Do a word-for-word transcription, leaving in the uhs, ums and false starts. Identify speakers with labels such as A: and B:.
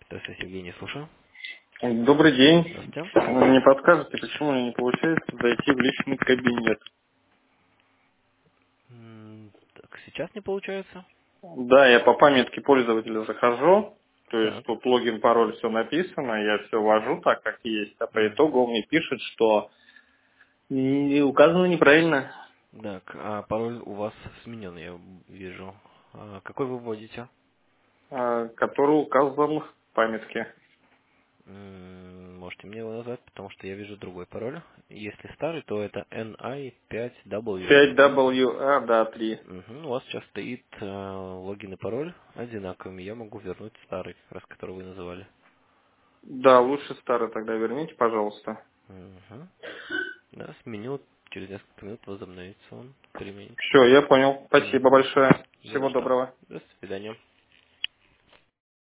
A: Здравствуйте, Евгений, слушаю.
B: Добрый день.
A: Здравствуйте.
B: Вы не подскажете, почему мне не получается зайти в личный кабинет?
A: М, Так, сейчас не получается?
B: Да, я по памятке пользователя захожу, то есть
A: Так.
B: тут логин, пароль, все написано, я все ввожу так, как есть, а по
A: Мгм.
B: итогу он мне пишет, что не указано неправильно,
A: Так, а пароль у вас сменен, я вижу. А какой вы вводите?
B: а, который указан в памятке.
A: М, Можете мне его назвать, потому что я вижу другой пароль. Если старый, то это эн ай пять дабл ю.
B: пять дабл ю а, да, три.
A: Мгм. У вас сейчас стоит э, логин и пароль одинаковыми. Я могу вернуть старый, как раз который вы называли.
B: Да, лучше старый тогда верните, пожалуйста.
A: Мгм. Да, сменю. Через несколько минут возобновится он. Три минутки.
B: Все, я понял. Спасибо
A: Мгм.
B: большое.
A: Не за
B: Всего
A: что.
B: доброго.
A: До свидания.